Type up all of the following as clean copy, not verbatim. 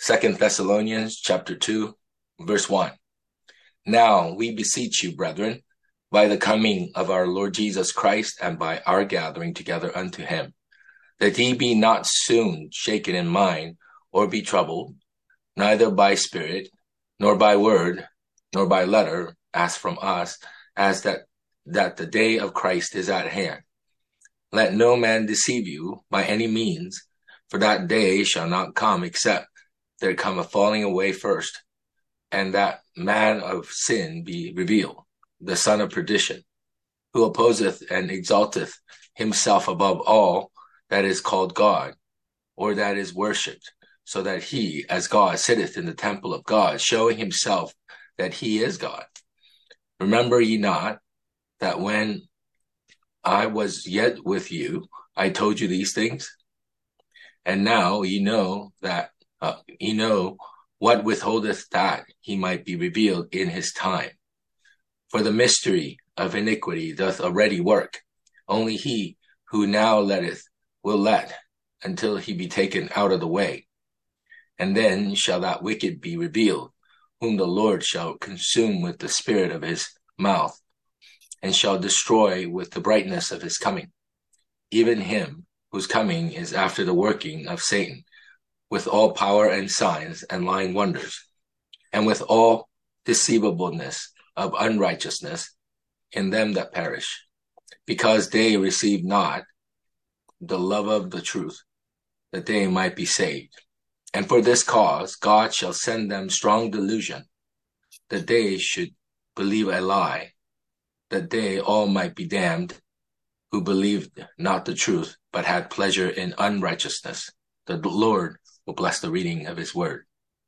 2 Thessalonians chapter 2, verse 1. Now we beseech you, brethren, by the coming of our Lord Jesus Christ and by our gathering together unto him, that ye be not soon shaken in mind, or be troubled, neither by spirit, nor by word, nor by letter, as from us, as that the day of Christ is at hand. Let no man deceive you by any means, for that day shall not come except there come a falling away first, and that man of sin be revealed, the son of perdition, who opposeth and exalteth himself above all that is called God, or that is worshipped, so that he, as God, sitteth in the temple of God, showing himself that he is God. Remember ye not that when I was yet with you, I told you these things? And now ye know that ye know what withholdeth that he might be revealed in his time. For the mystery of iniquity doth already work. Only he who now letteth will let, until he be taken out of the way. And then shall that wicked be revealed, whom the Lord shall consume with the spirit of his mouth, and shall destroy with the brightness of his coming. Even him whose coming is after the working of Satan, with all power and signs and lying wonders, and with all deceivableness of unrighteousness in them that perish, because they receive not the love of the truth, that they might be saved. And for this cause God shall send them strong delusion, that they should believe a lie, that they all might be damned, who believed not the truth, but had pleasure in unrighteousness. The Lord will bless the reading of his word.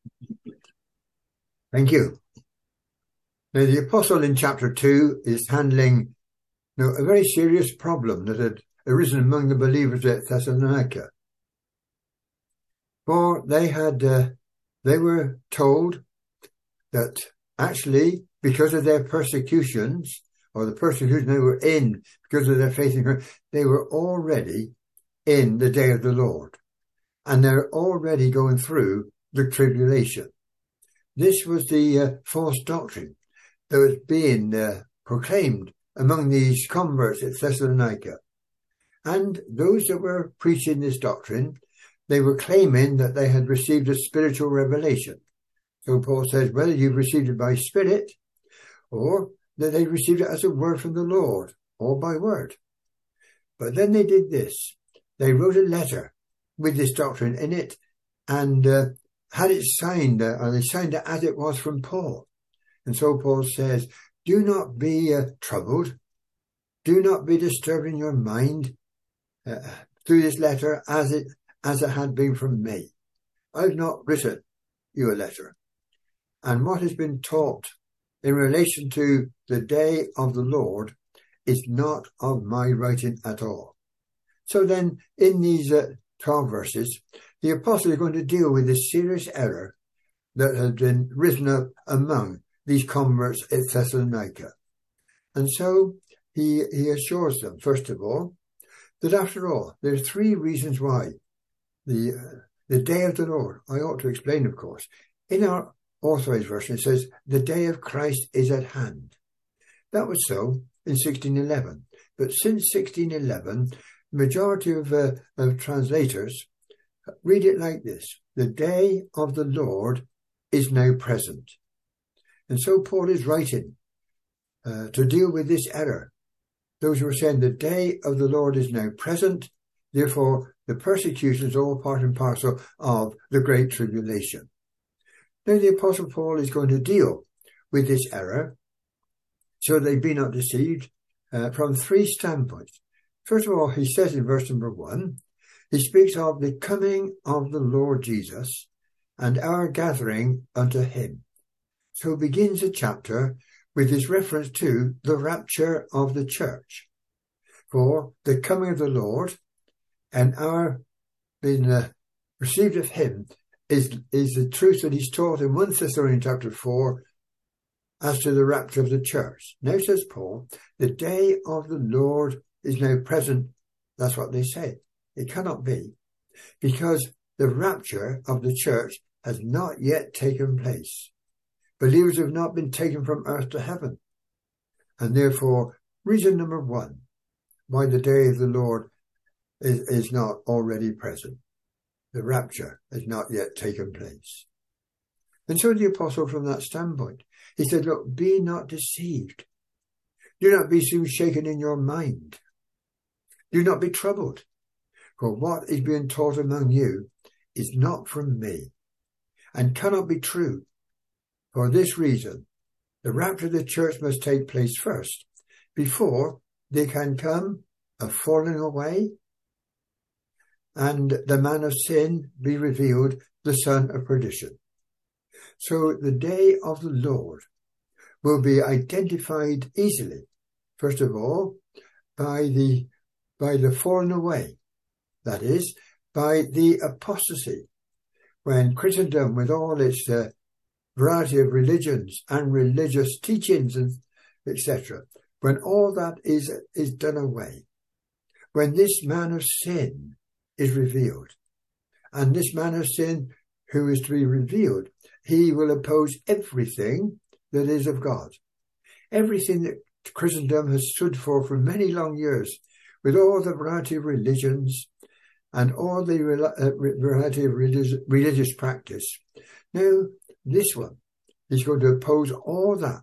Thank you. Now, the apostle in chapter 2 is handling a very serious problem that had arisen among the believers at Thessalonica. For they were told that actually, because of their persecutions, or the persecution they were in because of their faith in Christ, they were already in the day of the Lord. And they're already going through the tribulation. This was the false doctrine that was being proclaimed among these converts at Thessalonica. And those that were preaching this doctrine, they were claiming that they had received a spiritual revelation. So Paul says, whether you've received it by spirit, or that they received it as a word from the Lord, or by word. But then they did this. They wrote a letter with this doctrine in it, and had it signed, or they signed it as it was from Paul. And so Paul says, do not be troubled. Do not be disturbed in your mind through this letter as it had been from me. I've not written you a letter. And what has been taught in relation to the day of the Lord is not of my writing at all. So then, in these 12 verses, the apostle is going to deal with this serious error that had been risen up among these converts at Thessalonica. And so he assures them, first of all, that after all, there are three reasons why the day of the Lord, I ought to explain, of course. In our Authorized Version, it says, the day of Christ is at hand. That was so in 1611. But since 1611, the majority of translators read it like this: the day of the Lord is now present. And so Paul is writing to deal with this error. Those who are saying the day of the Lord is now present, therefore the persecution is all part and parcel of the Great Tribulation. Now the Apostle Paul is going to deal with this error, so they be not deceived, from three standpoints. First of all, he says in verse number 1, he speaks of the coming of the Lord Jesus and our gathering unto him. So he begins the chapter with his reference to the rapture of the church. For the coming of the Lord and our being received of him is the truth that he's taught in 1 Thessalonians chapter 4 as to the rapture of the church. Now says Paul, the day of the Lord is now present. That's what they say. It cannot be, because the rapture of the church has not yet taken place. Believers have not been taken from earth to heaven. And therefore, reason number one, why the day of the Lord is not already present. The rapture has not yet taken place. And so the apostle, from that standpoint, he said, look, be not deceived. Do not be soon shaken in your mind. Do not be troubled. For what is being taught among you is not from me, and cannot be true. For this reason, the rapture of the church must take place first, before there can come a falling away, and the man of sin be revealed, the son of perdition. So the day of the Lord will be identified easily, first of all, by the falling away, that is, by the apostasy, when Christendom, with all its variety of religions and religious teachings, and etc., when all that is done away, when this man of sin is revealed, and this man of sin who is to be revealed, he will oppose everything that is of God, everything that Christendom has stood for many long years, with all the variety of religions and all the variety of religious practice. Now, this one is going to oppose all that.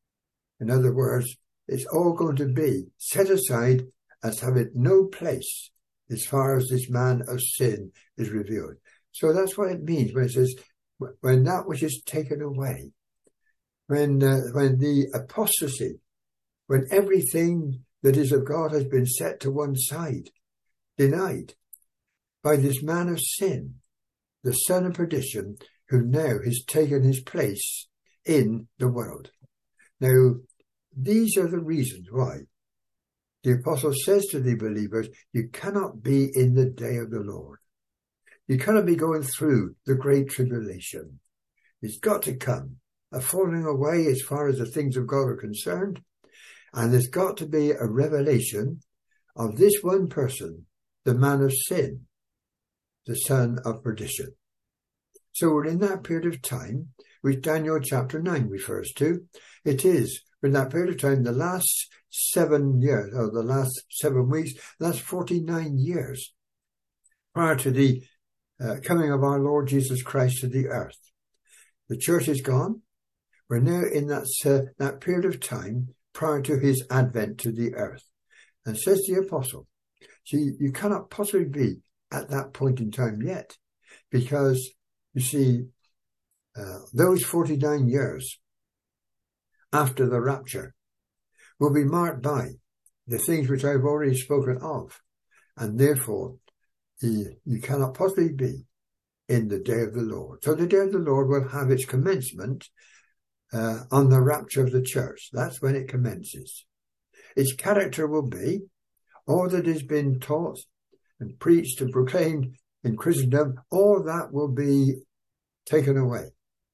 In other words, it's all going to be set aside as having no place as far as this man of sin is revealed. So that's what it means when it says, when that which is taken away, when the apostasy, when everything that is of God has been set to one side, denied, by this man of sin, the son of perdition, who now has taken his place in the world. Now, these are the reasons why the apostle says to the believers, you cannot be in the day of the Lord. You cannot be going through the great tribulation. It's got to come a falling away as far as the things of God are concerned. And there's got to be a revelation of this one person, the man of sin, the son of perdition. So we're in that period of time, which Daniel chapter 9 refers to. It is, in that period of time, the last 7 years, or the last 7 weeks, last 49 years, prior to the coming of our Lord Jesus Christ to the earth. The church is gone. We're now in that period of time prior to his advent to the earth. And says the apostle, see, you cannot possibly be at that point in time yet, because, you see, those 49 years after the rapture will be marked by the things which I've already spoken of, and therefore you cannot possibly be in the day of the Lord. So the day of the Lord will have its commencement on the rapture of the church. That's when it commences. Its character will be all that has been taught and preached and proclaimed in Christendom, all that will be taken away,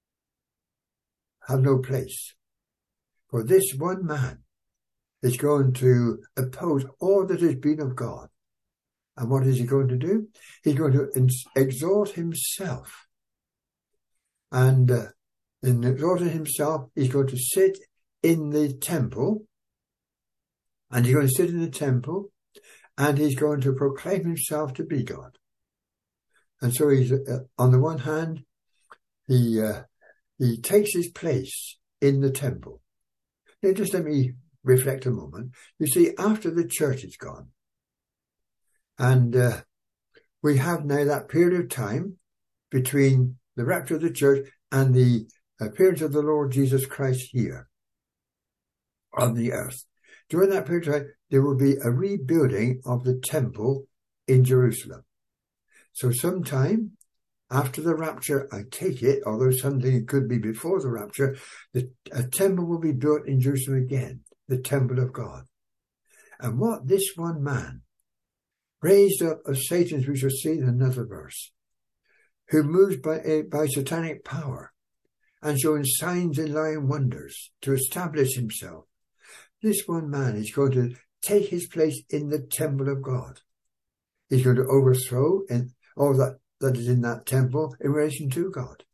have no place. For this one man is going to oppose all that has been of God. And what is he going to do? He's going to exalt himself. And in exalting himself, he's going to sit in the temple. And he's going to sit in the temple, and he's going to proclaim himself to be God. And so he's, on the one hand, he takes his place in the temple. Now, just let me reflect a moment. You see, after the church is gone, and we have now that period of time between the rapture of the church and the appearance of the Lord Jesus Christ here on the earth. During that period of time, there will be a rebuilding of the temple in Jerusalem. So sometime after the rapture, I take it, although something could be before the rapture, a temple will be built in Jerusalem again, the temple of God. And what this one man, raised up of Satan's, we shall see in another verse, who moves by satanic power and showing signs and lying wonders to establish himself, this one man is going to take his place in the temple of God. He's going to overthrow all that is in that temple in relation to God.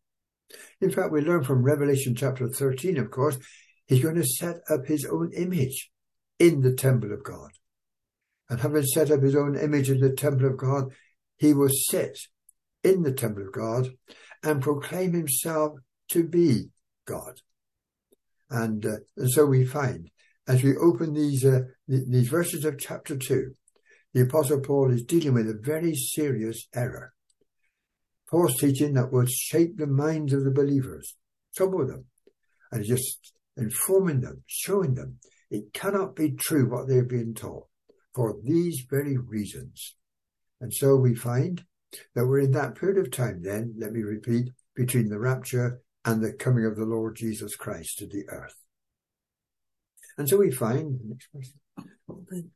In fact, we learn from Revelation chapter 13, of course, he's going to set up his own image in the temple of God. And having set up his own image in the temple of God, he will sit in the temple of God and proclaim himself to be God. And so we find, as we open these verses of chapter 2, the Apostle Paul is dealing with a very serious error. Paul's teaching that would shape the minds of the believers, trouble them, and just informing them, showing them it cannot be true what they're being taught for these very reasons. And so we find that we're in that period of time then, let me repeat, between the rapture and the coming of the Lord Jesus Christ to the earth. And so we find, next verse,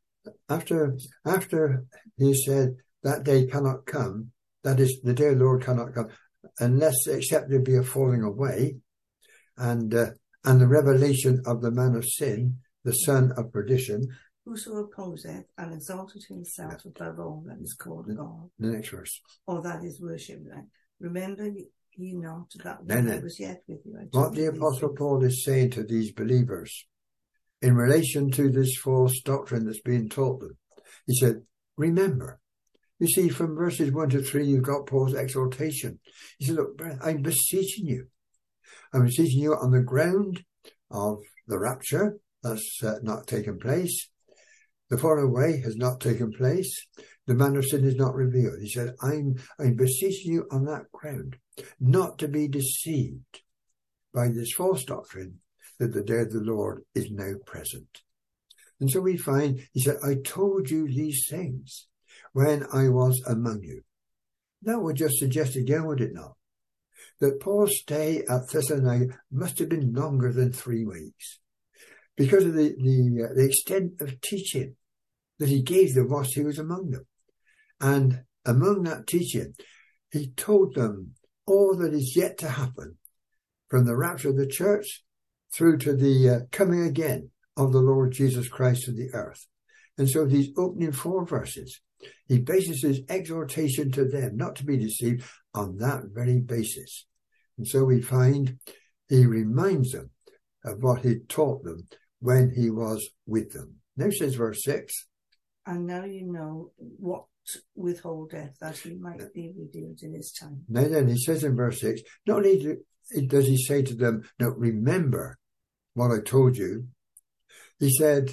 after he said that day cannot come, that is, the day of the Lord cannot come, unless except there be a falling away, and the revelation of the man of sin, the son of perdition, whoso opposeth and exalteth himself above all that is called God. The next verse. Or that is worshipped. Remember ye not that Then, I was yet with you. What the Apostle Paul is saying to these believers in relation to this false doctrine that's being taught them, he said, remember. You see, from verses 1 to 3, you've got Paul's exhortation. He said, look, I'm beseeching you. I'm beseeching you on the ground of the rapture. That's not taken place. The falling away has not taken place. The man of sin is not revealed. He said, I'm beseeching you on that ground, not to be deceived by this false doctrine that the day of the Lord is now present. And so we find, he said, I told you these things when I was among you. That would just suggest again, would it not, that Paul's stay at Thessalonica must have been longer than 3 weeks because of the extent of teaching that he gave them whilst he was among them. And among that teaching, he told them all that is yet to happen from the rapture of the church through to the coming again of the Lord Jesus Christ to the earth. And so these opening 4 verses, he bases his exhortation to them not to be deceived on that very basis. And so we find he reminds them of what he taught them when he was with them. Now says verse 6. And now you know what withholdeth, that he might be revealed in his time. Now then, he says in verse 6, not only does he say to them, no, remember what I told you, he said,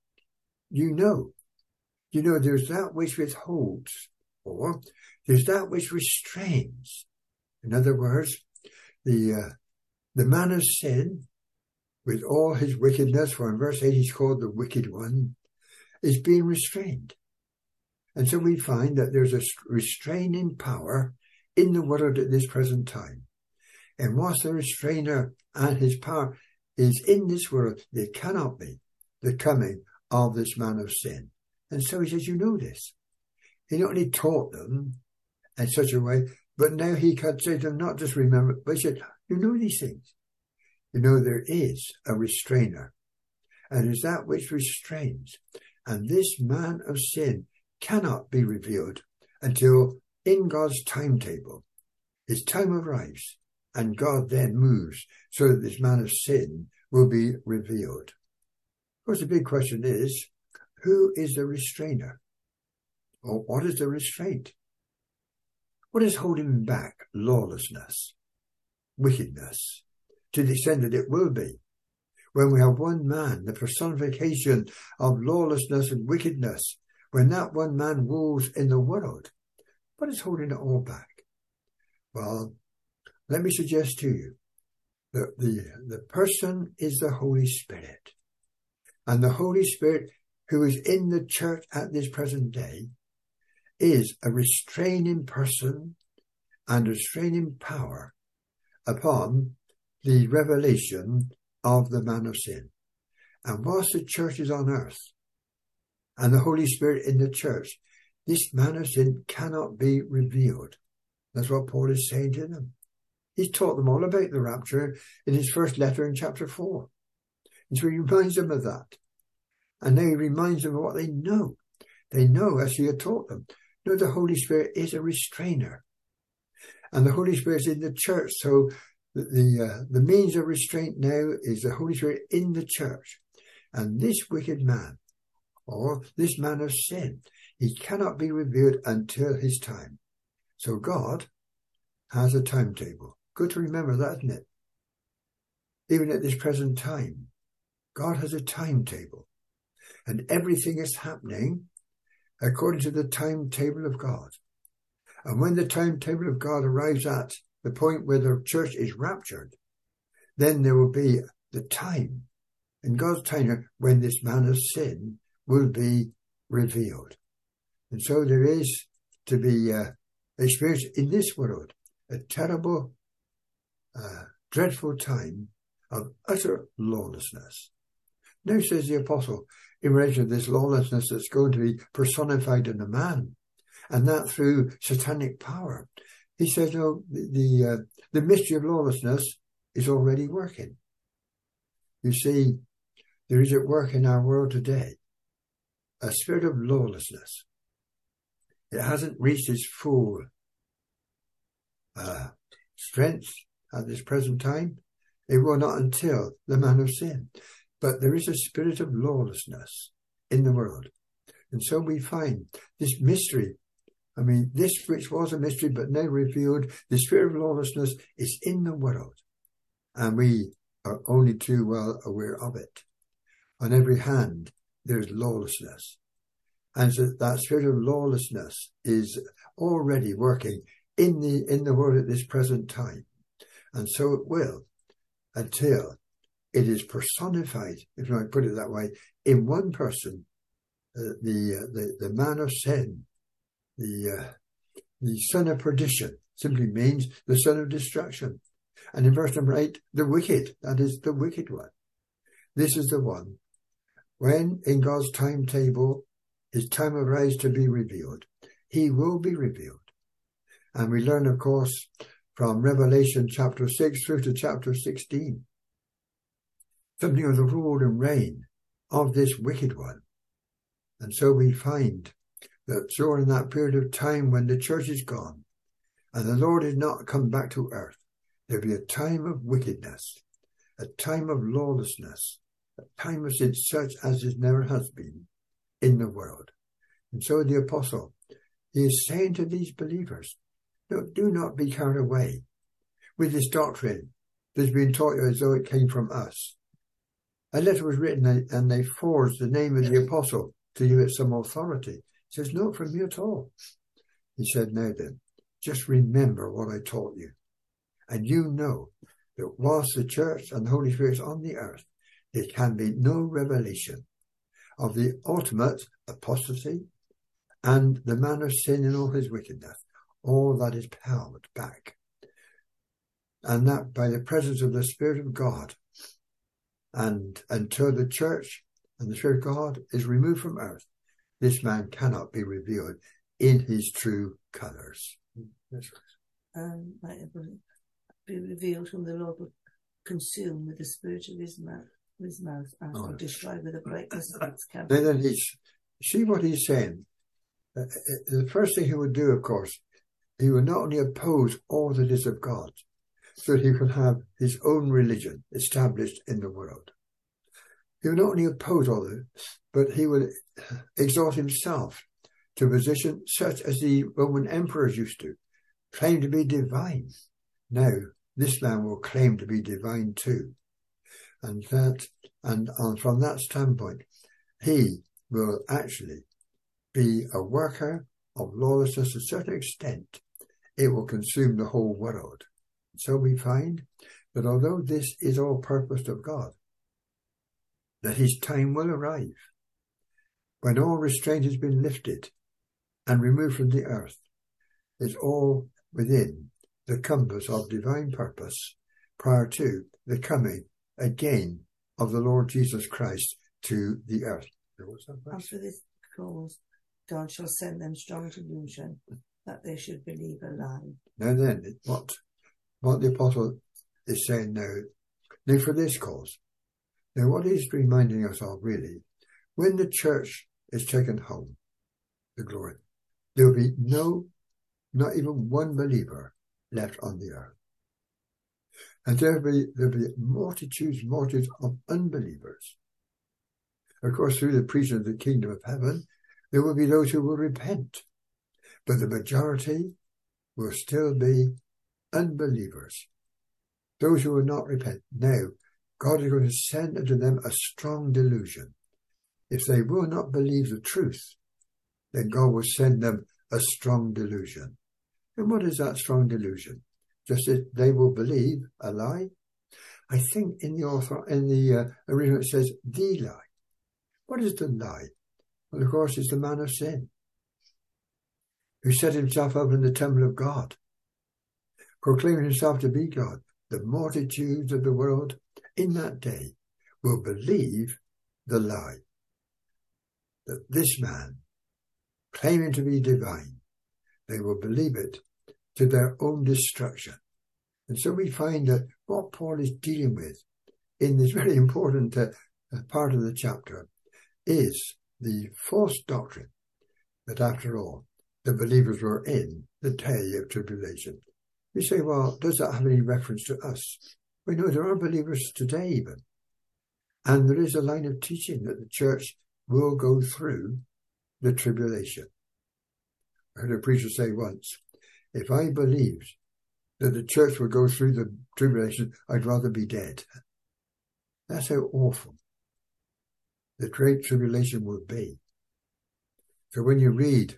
you know, there's that which withholds, or there's that which restrains. In other words, the man of sin, with all his wickedness, for in verse 8 he's called the wicked one, is being restrained. And so we find that there's a restraining power in the world at this present time. And whilst the restrainer and his power is in this world, there cannot be the coming of this man of sin. And so he says, you know this. He not only taught them in such a way, but now he can say to them, not just remember, but he said, you know these things. You know there is a restrainer. And it's that which restrains. And this man of sin cannot be revealed until in God's timetable, his time arrives, and God then moves so that this man of sin will be revealed. Of course, the big question is, who is the restrainer? Or what is the restraint? What is holding him back? Lawlessness, wickedness, to the extent that it will be. When we have one man, the personification of lawlessness and wickedness, when that one man rules in the world, what is holding it all back? Well, let me suggest to you that the person is the Holy Spirit. And the Holy Spirit, who is in the church at this present day, is a restraining person and a restraining power upon the revelation of the man of sin. And whilst the church is on earth and the Holy Spirit in the church, this man of sin cannot be revealed. That's what Paul is saying to them. He's taught them all about the rapture in his first letter in chapter 4. And so he reminds them of that. And now he reminds them of what they know. They know, as he had taught them, the Holy Spirit is a restrainer. And the Holy Spirit is in the church, so the means of restraint now is the Holy Spirit in the church. And this wicked man, or this man of sin, he cannot be revealed until his time. So God has a timetable. Good to remember that, isn't it? Even at this present time, God has a timetable. And everything is happening according to the timetable of God. And when the timetable of God arrives at the point where the church is raptured, then there will be the time, in God's time, when this man of sin will be revealed. And so there is to be experienced in this world a terrible, dreadful time of utter lawlessness. Now, says the apostle, in relation to this lawlessness that's going to be personified in a man, and that through satanic power. He says, no, the mystery of lawlessness is already working. You see, there is at work in our world today a spirit of lawlessness. It hasn't reached its full strength at this present time. It will not until the man of sin. But there is a spirit of lawlessness in the world. And so we find this mystery. I mean, this which was a mystery but now revealed, the spirit of lawlessness is in the world. And we are only too well aware of it. On every hand, there is lawlessness. And so that spirit of lawlessness is already working in the world at this present time. And so it will until it is personified, if I put it that way, in one person, the man of sin, the son of perdition, simply means the son of destruction. And in verse number 8, the wicked, that is the wicked one. This is the one, when in God's timetable, his time arrives to be revealed, he will be revealed. And we learn, of course, from Revelation chapter 6 through to chapter 16, something of the rule and reign of this wicked one. And so we find that during that period of time when the church is gone and the Lord is not come back to earth, there'll be a time of wickedness, a time of lawlessness, a time of sin such as it never has been in the world. And so the apostle, he is saying to these believers, no, do not be carried away with this doctrine that's been taught you as though it came from us. A letter was written and they forged the name of the apostle to give it some authority. He says, not from you at all. He said, now then, just remember what I taught you. And you know that whilst the church and the Holy Spirit is on the earth, there can be no revelation of the ultimate apostasy and the man of sin in all his wickedness. All that is held back. And that by the presence of the Spirit of God. And until the church and the Spirit of God is removed from earth, this man cannot be revealed in his true colours. That's right. Might it be revealed whom the Lord will consume with the spirit of his mouth and destroy with the brightness of its countenance. Then see what he's saying. The first thing he would do, of course, he would not only oppose all that is of God, so that he could have his own religion established in the world. He would not only oppose all that, but he would exalt himself to a position such as the Roman emperors used to, claim to be divine. Now, this man will claim to be divine too. And from that standpoint, he will actually be a worker of lawlessness to a certain extent. It will consume the whole world. So we find that although this is all purposed of God, that his time will arrive when all restraint has been lifted and removed from the earth. It's all within the compass of divine purpose prior to the coming again of the Lord Jesus Christ to the earth. After this cause, God shall send them strong delusion that they should believe a lie. Now then, what the apostle is saying now for this cause. Now what he's reminding us of really, when the church is taken home, the glory, there will be not even one believer left on the earth. And there'll be multitudes of unbelievers. Of course, through the preaching of the kingdom of heaven, there will be those who will repent. But the majority will still be unbelievers. Those who will not repent. Now, God is going to send unto them a strong delusion. If they will not believe the truth, then God will send them a strong delusion. And what is that strong delusion? Just that they will believe a lie? I think in the original it says the lie. What is the lie? Well, of course, it's the man of sin, who set himself up in the temple of God, proclaiming himself to be God. The multitudes of the world in that day will believe the lie, that this man, claiming to be divine, they will believe it to their own destruction. And so we find that what Paul is dealing with in this very important part of the chapter is the false doctrine that, after all, the believers were in the day of tribulation. You say, well, does that have any reference to us? We know there are believers today even. And there is a line of teaching that the church will go through the tribulation. I heard a preacher say once, if I believed that the church would go through the tribulation, I'd rather be dead. That's how awful the great tribulation will be. So when you read,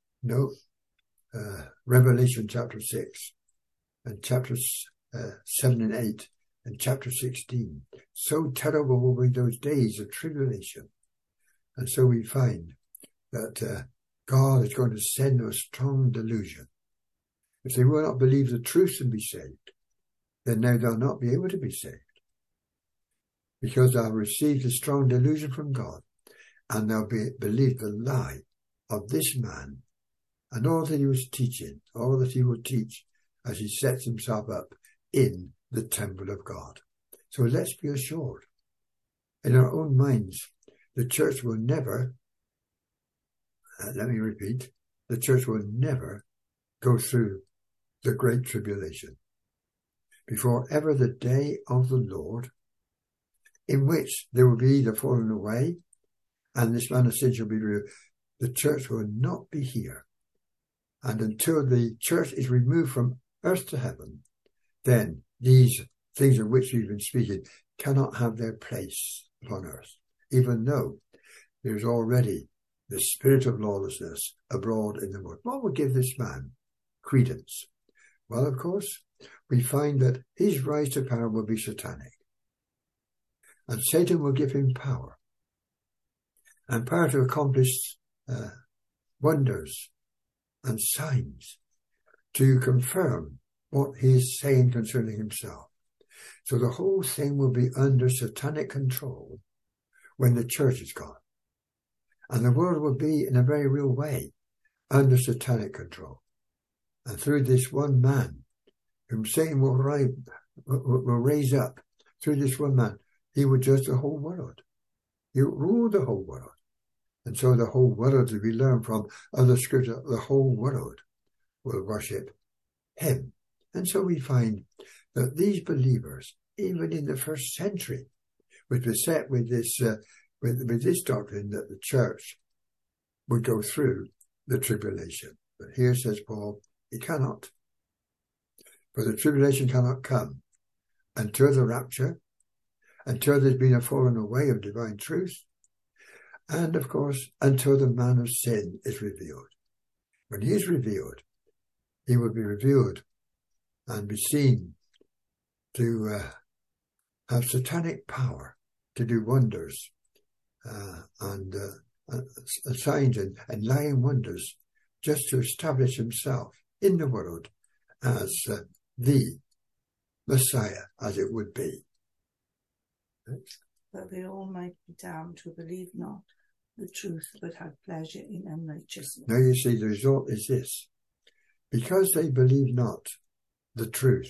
Revelation chapter 6 and chapters 7 and 8 and chapter 16, so terrible will be those days of tribulation. And so we find that God is going to send a strong delusion. If they will not believe the truth and be saved, then now they'll not be able to be saved, because they'll receive a strong delusion from God, and they'll believe the lie of this man and all that he was teaching, all that he will teach as he sets himself up in the temple of God. So let's be assured, in our own minds, the church will never, the church will never go through the great tribulation before ever the day of the Lord, in which there will be the falling away and this man of sin shall be removed. The church will not be here. And until the church is removed from earth to heaven, then these things of which we've been speaking cannot have their place upon earth, even though there's already the spirit of lawlessness abroad in the world. What will give this man credence? Well, of course, we find that his rise to power will be satanic. And Satan will give him power. And power to accomplish wonders and signs to confirm what he is saying concerning himself. So the whole thing will be under satanic control when the church is gone. And the world will be, in a very real way, under satanic control. And through this one man, whom Satan will raise up, through this one man, he will judge the whole world. He will rule the whole world. And so the whole world, as we learn from other scripture, the whole world will worship him. And so we find that these believers, even in the first century, were beset with this doctrine that the church would go through the tribulation. But here says Paul, it cannot. For the tribulation cannot come until the rapture, until there's been a falling away of divine truth, and of course, until the man of sin is revealed. When he is revealed, he will be revealed and be seen to have satanic power to do wonders and signs and lying wonders, just to establish himself in the world as the Messiah, as it would be. That they all might be damned who believe not the truth, but have pleasure in unrighteousness. Now you see, the result is this. Because they believe not the truth,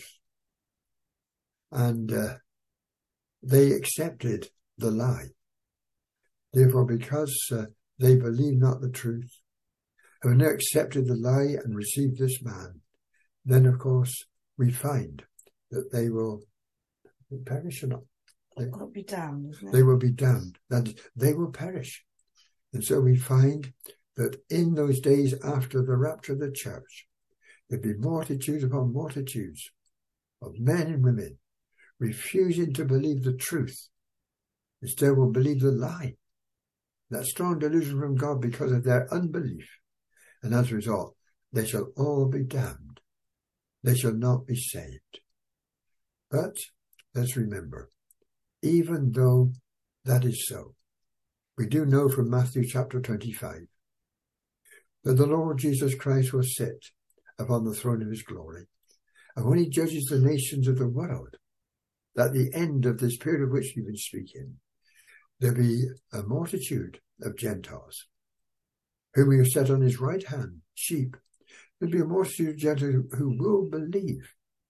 and they accepted the lie. Therefore, because they believe not the truth, have now accepted the lie and received this man, then of course we find that they will perish or not. They'll be damned, isn't it? They will be damned, that they will perish. And so we find that in those days after the rapture of the church, there'll be multitudes upon multitudes of men and women refusing to believe the truth. Instead will believe the lie. That strong delusion from God because of their unbelief. And as a result, they shall all be damned. They shall not be saved. But let's remember, even though that is so, we do know from Matthew chapter 25 that the Lord Jesus Christ will sit upon the throne of his glory. And when he judges the nations of the world, at the end of this period of which we've been speaking, there'll be a multitude of Gentiles whom he has set on his right hand, sheep. There'll be a multitude of Gentiles who will believe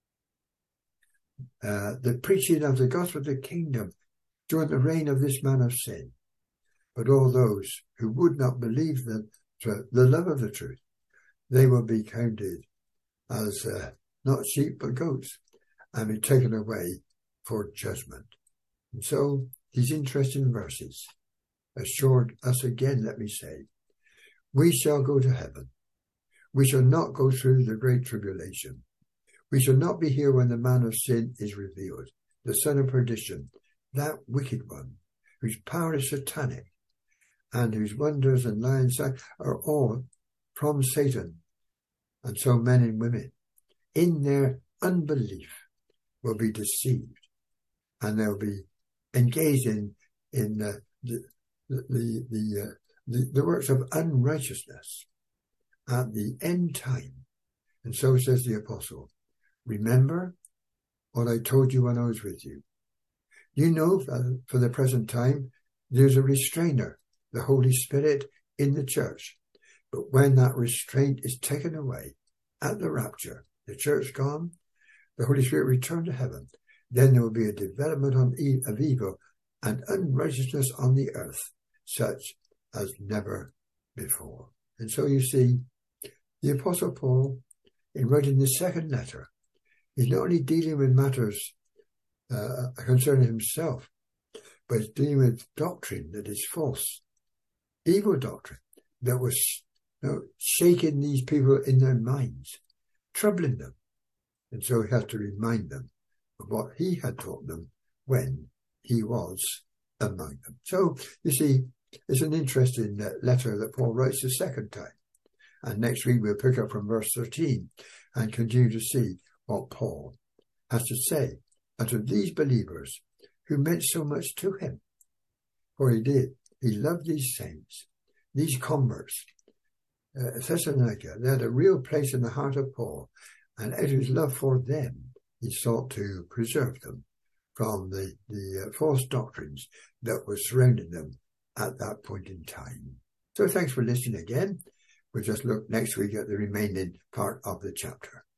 the preaching of the gospel of the kingdom during the reign of this man of sin. But all those who would not believe the love of the truth, they will be counted as not sheep but goats and be taken away for judgment. And so these interesting verses assured us again, let me say, we shall go to heaven. We shall not go through the great tribulation. We shall not be here when the man of sin is revealed, the son of perdition, that wicked one, whose power is satanic, and whose wonders and lying signs are all from Satan. And so men and women, in their unbelief, will be deceived, and they'll be engaged in the works of unrighteousness at the end time. And so says the apostle, remember what I told you when I was with you. You know that for the present time, there's a restrainer, the Holy Spirit, in the church. But when that restraint is taken away at the rapture, the church gone, the Holy Spirit returned to heaven, then there will be a development of evil and unrighteousness on the earth, such as never before. And so you see, the Apostle Paul, in writing the second letter, is not only dealing with matters concerning himself, but is dealing with doctrine that is false, evil doctrine that was shaking these people in their minds, troubling them. And so he has to remind them of what he had taught them when he was among them. So, you see, it's an interesting letter that Paul writes the second time. And next week we'll pick up from verse 13 and continue to see what Paul has to say unto these believers who meant so much to him. For he did. He loved these saints, these converts. Thessalonica, they had a real place in the heart of Paul, and out of his love for them, he sought to preserve them from the false doctrines that were surrounding them at that point in time. So thanks for listening again. We'll just look next week at the remaining part of the chapter.